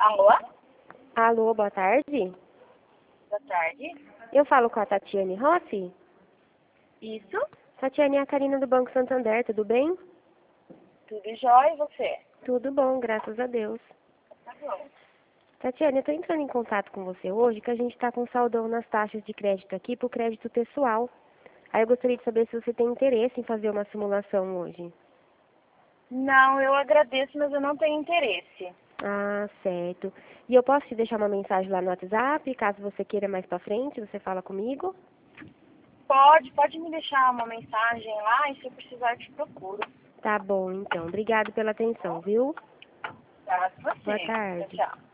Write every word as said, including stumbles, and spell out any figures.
Alô? Alô, boa tarde. Boa tarde. Eu falo com a Tatiane Rossi. Isso? Tatiane é a Karina do Banco Santander, tudo bem? Tudo jóia e você? Tudo bom, graças a Deus. Tá bom. Tatiane, eu estou entrando em contato com você hoje que a gente está com saldão nas taxas de crédito aqui para o crédito pessoal. Aí eu gostaria de saber se você tem interesse em fazer uma simulação hoje. Não, eu agradeço, mas eu não tenho interesse. Ah, certo. E eu posso te deixar uma mensagem lá no WhatsApp, caso você queira mais para frente, você fala comigo? Pode, pode me deixar uma mensagem lá e se eu precisar eu te procuro. Tá bom, então. Obrigado pela atenção, viu? Tá, você. Boa Tchau, tarde. tchau.